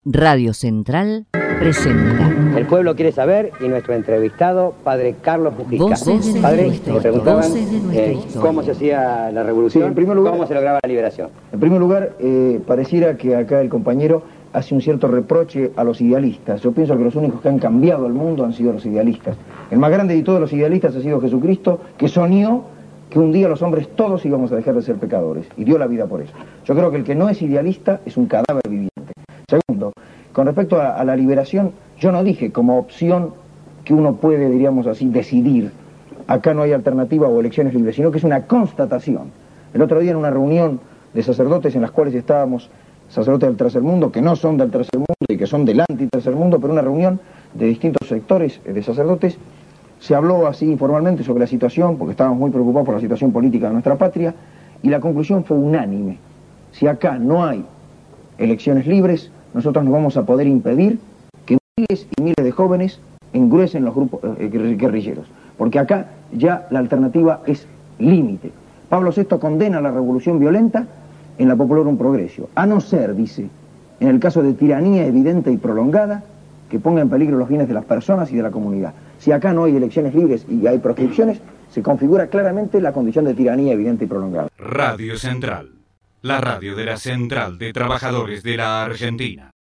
Radio Central presenta. El pueblo quiere saber y nuestro entrevistado, padre Carlos Mujica. Padre, le preguntaban cómo se hacía la revolución, sí, en primer lugar, cómo se lograba la liberación. En primer lugar, pareciera que acá el compañero hace un cierto reproche a los idealistas. Yo pienso que los únicos que han cambiado el mundo han sido los idealistas. El más grande de todos los idealistas ha sido Jesucristo, que soñó que un día los hombres todos íbamos a dejar de ser pecadores, y dio la vida por eso. Yo creo que el que no es idealista es un cadáver viviente. Segundo, con respecto a la liberación, yo no dije como opción que uno puede, diríamos así, decidir. Acá no hay alternativa o elecciones libres, sino que es una constatación. El otro día en una reunión de sacerdotes en las cuales estábamos, sacerdotes del tercer mundo, que no son del tercer mundo y que son del anti-tercer mundo, pero una reunión de distintos sectores de sacerdotes, se habló así informalmente sobre la situación, porque estábamos muy preocupados por la situación política de nuestra patria, y la conclusión fue unánime. Si acá no hay elecciones libres, nosotros no vamos a poder impedir que miles y miles de jóvenes engruesen los grupos guerrilleros, porque acá ya la alternativa es límite. Pablo VI condena la revolución violenta en la Populorum Progressio, a no ser, dice, en el caso de tiranía evidente y prolongada, que ponga en peligro los bienes de las personas y de la comunidad. Si acá no hay elecciones libres y hay proscripciones, se configura claramente la condición de tiranía evidente y prolongada. Radio Central, la radio de la Central de Trabajadores de la Argentina.